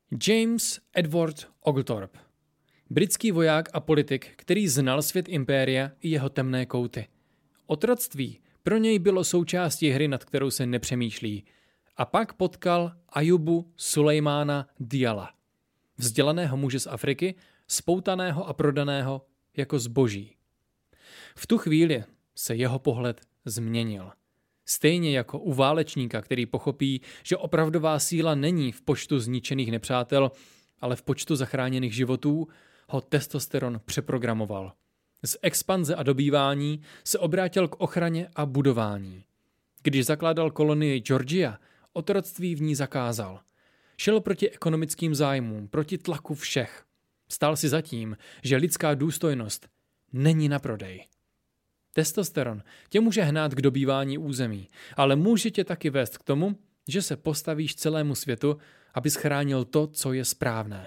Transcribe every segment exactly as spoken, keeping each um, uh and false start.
James Edward Oglethorpe. Britský voják a politik, který znal svět impéria i jeho temné kouty. Otroctví pro něj bylo součástí hry, nad kterou se nepřemýšlí. A pak potkal Ajubu Sulejmána Diala. Vzdělaného muže z Afriky, spoutaného a prodaného jako zboží. V tu chvíli se jeho pohled změnil. Stejně jako u válečníka, který pochopí, že opravdová síla není v počtu zničených nepřátel, ale v počtu zachráněných životů, ho testosteron přeprogramoval. Z expanze a dobývání se obrátil k ochraně a budování. Když zakládal kolonii Georgia, otroctví v ní zakázal. Šel proti ekonomickým zájmům, proti tlaku všech. Stál si za tím, že lidská důstojnost není na prodej. Testosteron tě může hnát k dobývání území, ale může tě taky vést k tomu, že se postavíš celému světu, abys chránil to, co je správné.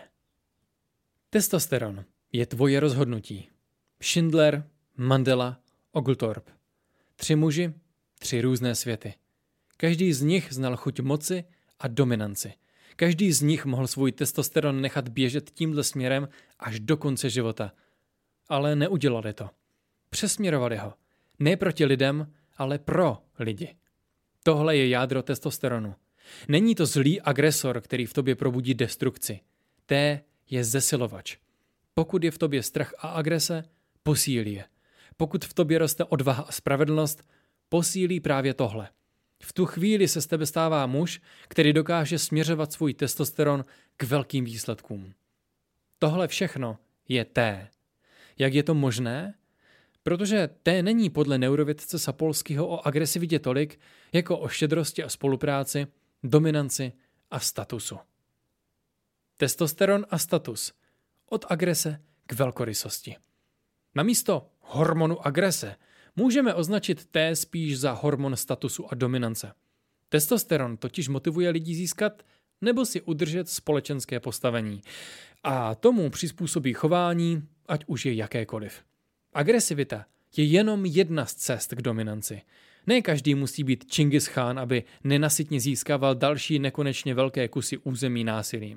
Testosteron je tvoje rozhodnutí. Schindler, Mandela, Oglethorpe. Tři muži, tři různé světy. Každý z nich znal chuť moci a dominanci. Každý z nich mohl svůj testosteron nechat běžet tímhle směrem až do konce života. Ale neudělali to. Přesměrovali ho. Ne proti lidem, ale pro lidi. Tohle je jádro testosteronu. Není to zlý agresor, který v tobě probudí destrukci. T je zesilovač. Pokud je v tobě strach a agrese, posílí je. Pokud v tobě roste odvaha a spravedlnost, posílí právě tohle. V tu chvíli se z tebe stává muž, který dokáže směřovat svůj testosteron k velkým výsledkům. Tohle všechno je T. Jak je to možné? Protože T není podle neurovědce Sapolského o agresivitě tolik, jako o štědrosti a spolupráci, dominanci a statusu. Testosteron a status. Od agrese k velkorysosti. Namísto hormonu agrese můžeme označit T spíš za hormon statusu a dominance. Testosteron totiž motivuje lidi získat nebo si udržet společenské postavení. A tomu přizpůsobí chování, ať už je jakékoliv. Agresivita je jenom jedna z cest k dominanci. Ne každý musí být Čingis Chán, aby nenasytně získával další nekonečně velké kusy území násilím.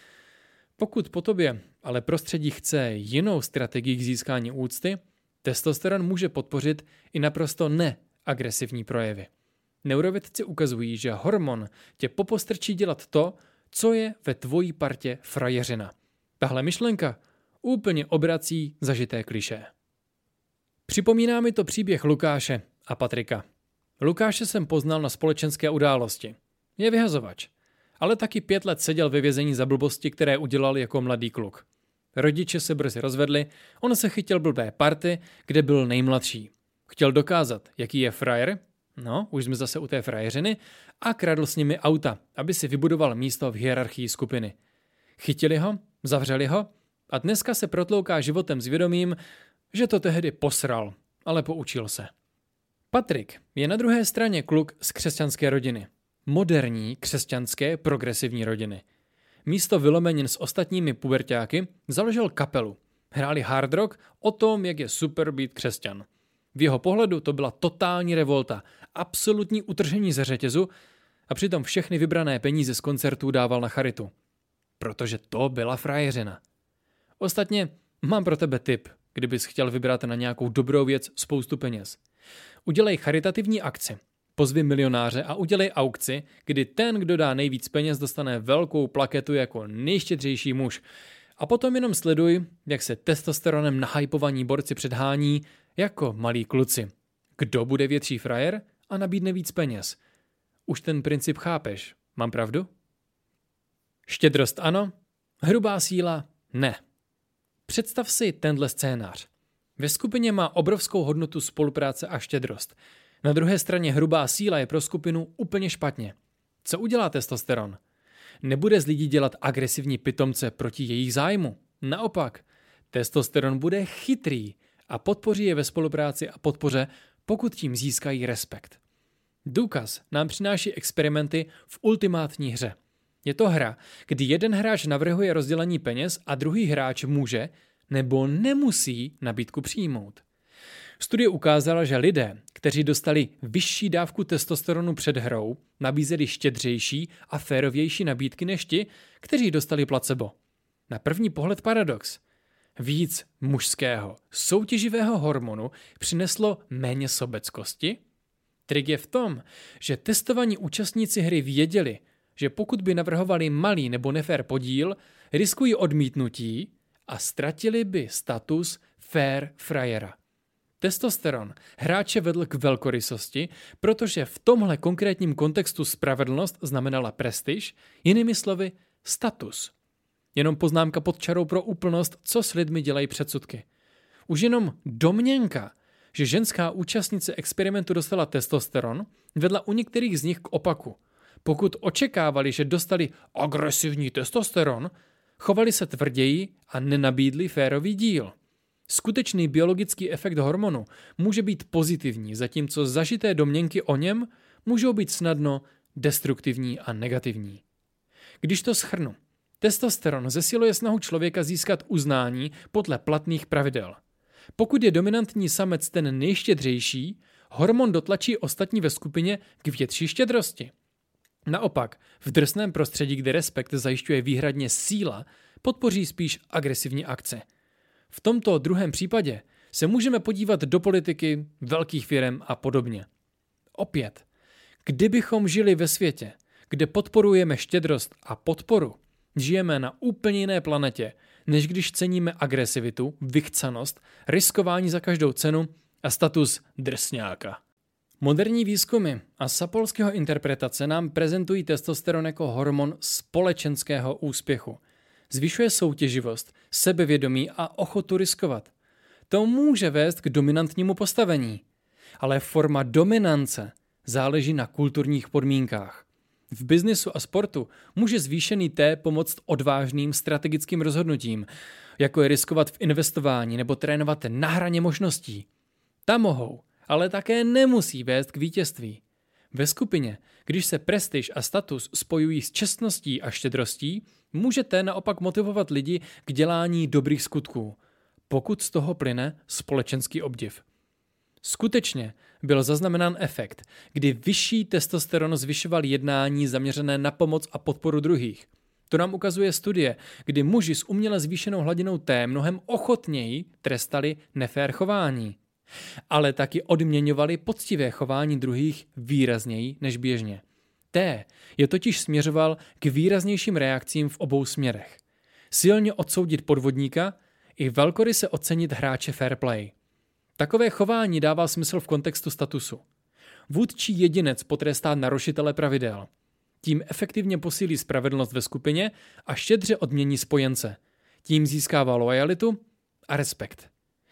Pokud po tobě ale prostředí chce jinou strategii k získání úcty, testosteron může podpořit i naprosto neagresivní projevy. Neurovědci ukazují, že hormon tě popostrčí dělat to, co je ve tvojí partě frajeřina. Tahle myšlenka úplně obrací zažité klišé. Připomíná mi to příběh Lukáše a Patrika. Lukáše jsem poznal na společenské události. Je vyhazovač. Ale taky pět let seděl ve vězení za blbosti, které udělal jako mladý kluk. Rodiče se brzy rozvedli, on se chytil blbé party, kde byl nejmladší. Chtěl dokázat, jaký je frajer, no, už jsme zase u té frajeřiny, a kradl s nimi auta, aby si vybudoval místo v hierarchii skupiny. Chytili ho, zavřeli ho a dneska se protlouká životem s vědomím, že to tehdy posral, ale poučil se. Patrik je na druhé straně kluk z křesťanské rodiny. Moderní, křesťanské, progresivní rodiny. Místo vylomenin s ostatními puberťáky založil kapelu. Hráli hard rock o tom, jak je super být křesťan. V jeho pohledu to byla totální revolta, absolutní utržení ze řetězu a přitom všechny vybrané peníze z koncertů dával na charitu. Protože to byla frajeřina. Ostatně mám pro tebe tip, kdybys chtěl vybrat na nějakou dobrou věc spoustu peněz. Udělej charitativní akci. Pozvi milionáře a udělej aukci, kdy ten, kdo dá nejvíc peněz, dostane velkou plaketu jako nejštědřejší muž. A potom jenom sleduj, jak se testosteronem nahypovaní borci předhání jako malí kluci. Kdo bude větší frajer a nabídne víc peněz? Už ten princip chápeš, mám pravdu? Štědrost ano, hrubá síla ne. Představ si tenhle scénář. Ve skupině má obrovskou hodnotu spolupráce a štědrost. Na druhé straně hrubá síla je pro skupinu úplně špatně. Co udělá testosteron? Nebude z lidí dělat agresivní pitomce proti jejich zájmu. Naopak, testosteron bude chytrý a podpoří je ve spolupráci a podpoře, pokud tím získají respekt. Důkaz nám přináší experimenty v ultimátní hře. Je to hra, kdy jeden hráč navrhuje rozdělení peněz a druhý hráč může nebo nemusí nabídku přijmout. Studie ukázala, že lidé, kteří dostali vyšší dávku testosteronu před hrou, nabízeli štědřejší a férovější nabídky než ti, kteří dostali placebo. Na první pohled paradox. Víc mužského, soutěživého hormonu přineslo méně sobeckosti? Trik je v tom, že testovaní účastníci hry věděli, že pokud by navrhovali malý nebo nefér podíl, riskují odmítnutí a ztratili by status fair frajera. Testosteron hráče vedl k velkorysosti, protože v tomhle konkrétním kontextu spravedlnost znamenala prestiž, jinými slovy status. Jenom poznámka pod čarou pro úplnost, co s lidmi dělají předsudky. Už jenom domněnka, že ženská účastnice experimentu dostala testosteron, vedla u některých z nich k opaku. Pokud očekávali, že dostali agresivní testosteron, chovali se tvrději a nenabídli férový díl. Skutečný biologický efekt hormonu může být pozitivní, zatímco zažité domněnky o něm můžou být snadno destruktivní a negativní. Když to shrnu, testosteron zesiluje snahu člověka získat uznání podle platných pravidel. Pokud je dominantní samec ten nejštědřejší, hormon dotlačí ostatní ve skupině k větší štědrosti. Naopak, v drsném prostředí, kde respekt zajišťuje výhradně síla, podpoří spíš agresivní akce. V tomto druhém případě se můžeme podívat do politiky, velkých firem a podobně. Opět, kdybychom žili ve světě, kde podporujeme štědrost a podporu, žijeme na úplně jiné planetě, než když ceníme agresivitu, vychcanost, riskování za každou cenu a status drsňáka. Moderní výzkumy a Sapolského interpretace nám prezentují testosteron jako hormon společenského úspěchu. Zvyšuje soutěživost, sebevědomí a ochotu riskovat. To může vést k dominantnímu postavení, ale forma dominance záleží na kulturních podmínkách. V biznisu a sportu může zvýšený T pomoct odvážným strategickým rozhodnutím, jako je riskovat v investování nebo trénovat na hraně možností. Tam mohou, ale také nemusí vést k vítězství. Ve skupině, když se prestiž a status spojují s čestností a štědrostí, můžete naopak motivovat lidi k dělání dobrých skutků, pokud z toho plyne společenský obdiv. Skutečně byl zaznamenán efekt, kdy vyšší testosteron zvyšoval jednání zaměřené na pomoc a podporu druhých. To nám ukazuje studie, kdy muži s uměle zvýšenou hladinou T mnohem ochotněji trestali nefér chování, ale taky odměňovali poctivé chování druhých výrazněji než běžně. T je totiž směřoval k výraznějším reakcím v obou směrech. Silně odsoudit podvodníka i velkoryse ocenit hráče fair play. Takové chování dává smysl v kontextu statusu. Vůdčí jedinec potrestá narušitele pravidel. Tím efektivně posílí spravedlnost ve skupině a štědře odmění spojence. Tím získává lojalitu a respekt.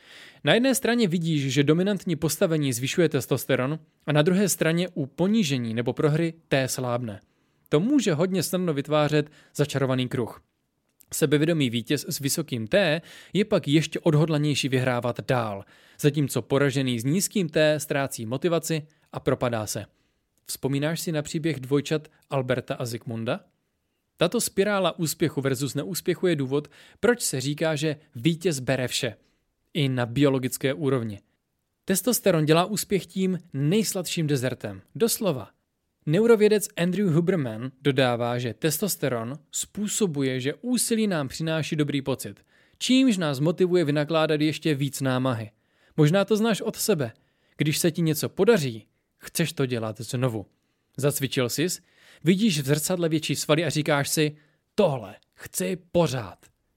Na jedné straně vidíš, že dominantní postavení zvyšuje testosteron a na druhé straně u ponížení nebo prohry T slábne. To může hodně snadno vytvářet začarovaný kruh. Sebevědomý vítěz s vysokým T je pak ještě odhodlanější vyhrávat dál, zatímco poražený s nízkým T ztrácí motivaci a propadá se. Vzpomínáš si na příběh dvojčat Alberta a Zikmunda? Tato spirála úspěchu versus neúspěchu je důvod, proč se říká, že vítěz bere vše. I na biologické úrovni. Testosteron dělá úspěch tím nejsladším dezertem. Doslova. Neurovědec Andrew Huberman dodává, že testosteron způsobuje, že úsilí nám přináší dobrý pocit, čímž nás motivuje vynakládat ještě víc námahy. Možná to znáš od sebe. Když se ti něco podaří, chceš to dělat znovu. Zacvičil sis, vidíš v zrcadle větší svaly a říkáš si, tohle chci pořád.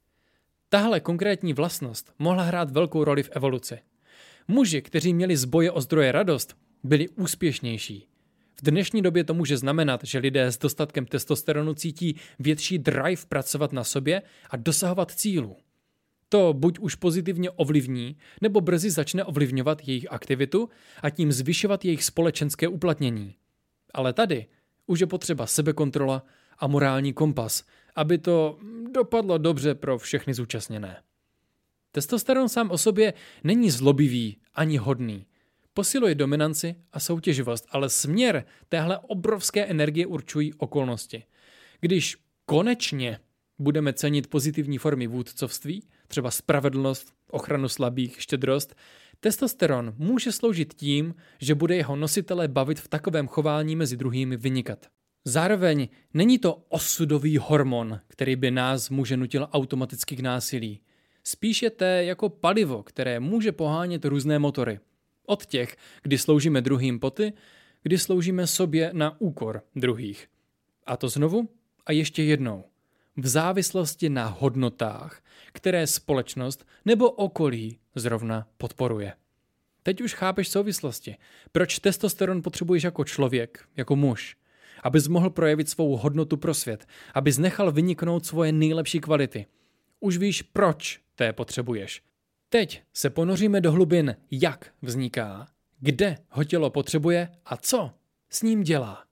Tahle konkrétní vlastnost mohla hrát velkou roli v evoluci. Muži, kteří měli z boje o zdroje radost, byli úspěšnější. V dnešní době to může znamenat, že lidé s dostatkem testosteronu cítí větší drive pracovat na sobě a dosahovat cílů. To buď už pozitivně ovlivní, nebo brzy začne ovlivňovat jejich aktivitu a tím zvyšovat jejich společenské uplatnění. Ale tady už je potřeba sebekontrola a morální kompas, aby to dopadlo dobře pro všechny zúčastněné. Testosteron sám o sobě není zlobivý ani hodný. Posiluje dominanci a soutěživost, ale směr téhle obrovské energie určují okolnosti. Když konečně budeme cenit pozitivní formy vůdcovství, třeba spravedlnost, ochranu slabých, štědrost, Testosteron může sloužit tím, že bude jeho nositele bavit v takovém chování mezi druhými vynikat. Zároveň není to osudový hormon, který by nás muže nutil automaticky k násilí. Spíš je to jako palivo, které může pohánět různé motory. Od těch, kdy sloužíme druhým poty, kdy sloužíme sobě na úkor druhých. A to znovu a ještě jednou. V závislosti na hodnotách, které společnost nebo okolí zrovna podporuje. Teď už chápeš souvislosti. Proč testosteron potřebuješ jako člověk, jako muž? Abys mohl projevit svou hodnotu pro svět, abys nechal vyniknout svoje nejlepší kvality. Už víš, proč té potřebuješ. Teď se ponoříme do hlubin, jak vzniká, kde ho tělo potřebuje a co s ním dělá.